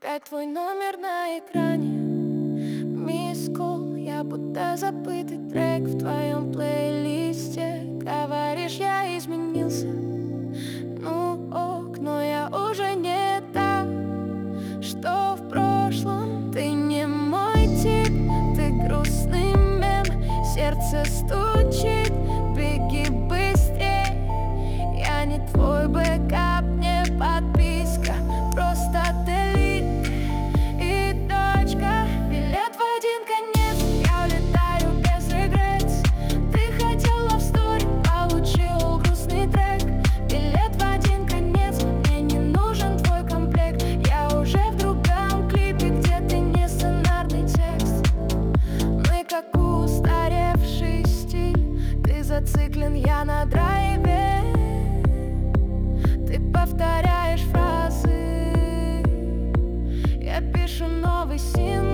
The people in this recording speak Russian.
Искать твой номер на экране. Miss Call, я будто забытый трек в твоем плейлисте. Говоришь, я изменился. Ну ок, но я уже не та, что в прошлом. Ты не мой тип, ты грустный мем. Сердце стучит, беги быстрее. Я не твой бэкап, не подписка, просто делит и точка. Билет в один конец, я улетаю без регретс. Ты хотел love story, получил грустный трек. Билет в один конец, мне не нужен твой комплект. Я уже в другом клипе, где ты не сценарный текст. Мы как устаревший стиль, ты зациклен, я на драйве. Ты повторяешь фразы, я пишу новый сингл.